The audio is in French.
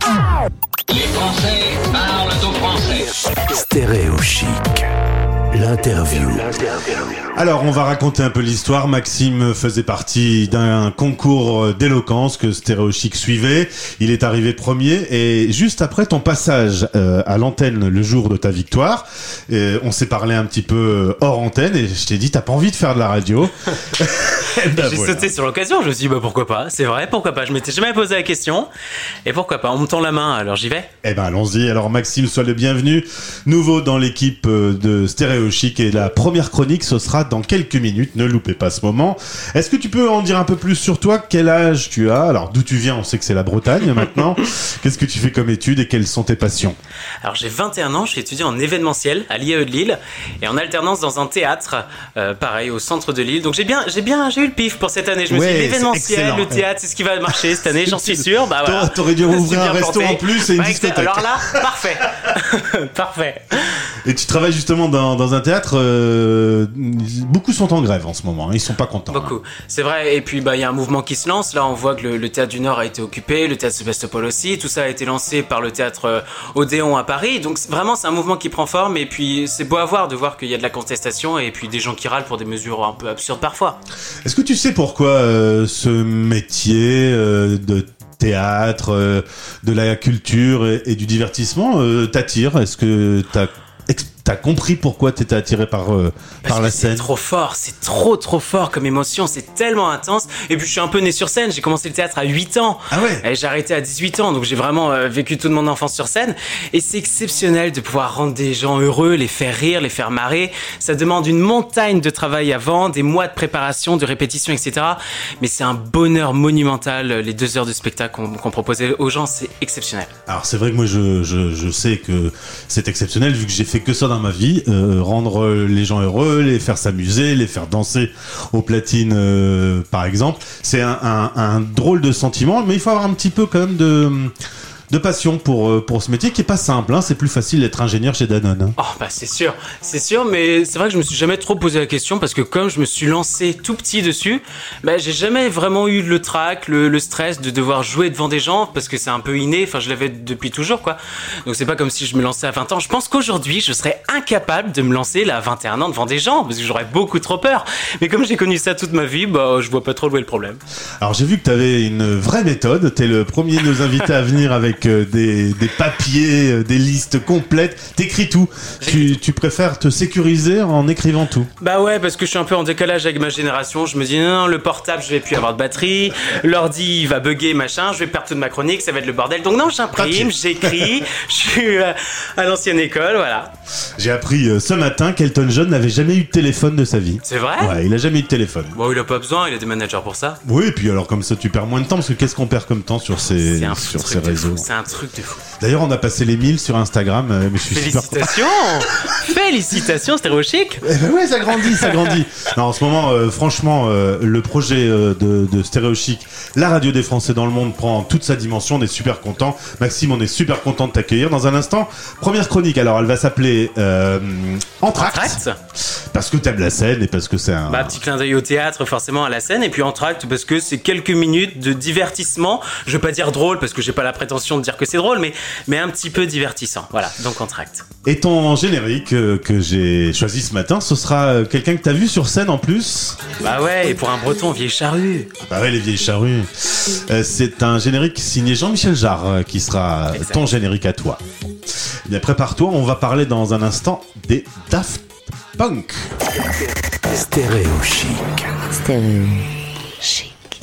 Les Français parlent aux Français. Stéréo Chic. L'interview. Alors, on va raconter un peu l'histoire. Maxime faisait partie d'un concours d'éloquence que Stéréo Chic suivait. Il est arrivé premier et juste après ton passage à l'antenne le jour de ta victoire, on s'est parlé un petit peu hors antenne et je t'ai dit, t'as pas envie de faire de la radio? J'ai sauté sur l'occasion, je me suis dit, pourquoi pas? C'est vrai, pourquoi pas? Je m'étais jamais posé la question. Et pourquoi pas? On me tend la main, alors j'y vais. Allons-y. Alors Maxime, sois le bienvenu. Nouveau dans l'équipe de Stéréo Chic et la première chronique, ce sera dans quelques minutes. Ne loupez pas ce moment. Est-ce que tu peux en dire un peu plus sur toi? Quel âge tu as? Alors d'où tu viens? On sait que c'est la Bretagne maintenant. Qu'est-ce que tu fais comme études et quelles sont tes passions? Alors j'ai 21 ans, je suis étudiant en événementiel à l'IAE de Lille et en alternance dans un théâtre, pareil au centre de Lille. Donc j'ai eu le pif pour cette année. Je me suis dit l'événementiel, le théâtre, c'est ce qui va marcher cette année, j'en suis sûr. Voilà. T'aurais dû rouvrir un resto en plus et une discothèque. Alors là, parfait. Parfait. Et tu travailles justement dans un théâtre. Beaucoup sont en grève en ce moment. Ils sont pas contents. Beaucoup. C'est vrai. Et puis il y a un mouvement qui se lance. Là, on voit que le théâtre du Nord a été occupé, le théâtre Sébastopol aussi. Tout ça a été lancé par le théâtre Odéon à Paris. Donc vraiment, c'est un mouvement qui prend forme. Et puis c'est beau à voir de voir qu'il y a de la contestation et puis des gens qui râlent pour des mesures un peu absurdes parfois. Est-ce que tu sais pourquoi ce métier de théâtre, de la culture et du divertissement t'attire? Est-ce que t'as compris pourquoi t'étais attiré par la scène? C'est trop fort, c'est trop fort comme émotion, c'est tellement intense. Et puis je suis un peu né sur scène, j'ai commencé le théâtre à 8 ans. Ah ouais? Et j'ai arrêté à 18 ans, donc j'ai vraiment vécu toute mon enfance sur scène. Et c'est exceptionnel de pouvoir rendre des gens heureux, les faire rire, les faire marrer. Ça demande une montagne de travail avant, des mois de préparation, de répétition, etc. Mais c'est un bonheur monumental, les 2 heures de spectacle qu'on proposait aux gens, c'est exceptionnel. Alors c'est vrai que moi je sais que c'est exceptionnel vu que j'ai fait que ça dans ma vie, rendre les gens heureux, les faire s'amuser, les faire danser aux platines par exemple. C'est un drôle de sentiment, mais il faut avoir un petit peu quand même de passion pour ce métier qui est pas simple, hein. C'est plus facile d'être ingénieur chez Danone, hein. Oh c'est sûr, mais c'est vrai que je me suis jamais trop posé la question parce que comme je me suis lancé tout petit dessus, j'ai jamais vraiment eu le trac, le stress de devoir jouer devant des gens parce que c'est un peu inné, enfin je l'avais depuis toujours quoi. Donc c'est pas comme si je me lançais à 20 ans. Je pense qu'aujourd'hui je serais incapable de me lancer là à 21 ans devant des gens parce que j'aurais beaucoup trop peur. Mais comme j'ai connu ça toute ma vie, je vois pas trop où est le problème. Alors j'ai vu que t'avais une vraie méthode, t'es le premier de nos invités à venir avec des papiers, des listes complètes. T'écris tout. Tu préfères te sécuriser en écrivant tout? Ouais, parce que je suis un peu en décalage avec ma génération. Je me dis non, le portable, je vais plus avoir de batterie. L'ordi, il va bugger, machin. Je vais perdre toute ma chronique, ça va être le bordel. Donc non, j'imprime, j'écris. Je suis à l'ancienne école, voilà. J'ai appris ce matin qu'Elton John n'avait jamais eu de téléphone de sa vie. C'est vrai? Ouais, il a jamais eu de téléphone. Bon, il a pas besoin, il a des managers pour ça. Oui, et puis alors comme ça, tu perds moins de temps parce que qu'est-ce qu'on perd comme temps sur ces réseaux? C'est un truc de fou. D'ailleurs, on a passé les 1000 sur Instagram, mais je suis Félicitations. Félicitations, Stéréo Chic. Ouais, ça grandit. Non, en ce moment, franchement, le projet de Stéréo Chic, la radio des Français dans le monde, prend toute sa dimension. On est super content. Maxime, on est super content de t'accueillir. Dans un instant, première chronique. Alors, elle va s'appeler Entr'acte. Parce que t'aimes la scène et parce que c'est un... petit clin d'œil au théâtre, forcément, à la scène. Et puis Entr'acte, parce que c'est quelques minutes de divertissement. Je vais pas dire drôle, parce que j'ai pas la prétention de dire que c'est drôle, mais un petit peu divertissant. Voilà, donc Entr'acte. Et ton générique que j'ai choisi ce matin, ce sera quelqu'un que t'as vu sur scène en plus? Ouais, et pour un breton, vieille charrue. Ouais, les vieilles charrues. C'est un générique signé Jean-Michel Jarre qui sera ton générique à toi. Eh bien, prépare-toi, on va parler dans un instant des Daft Punk. Stéréo Chic. Stéréo.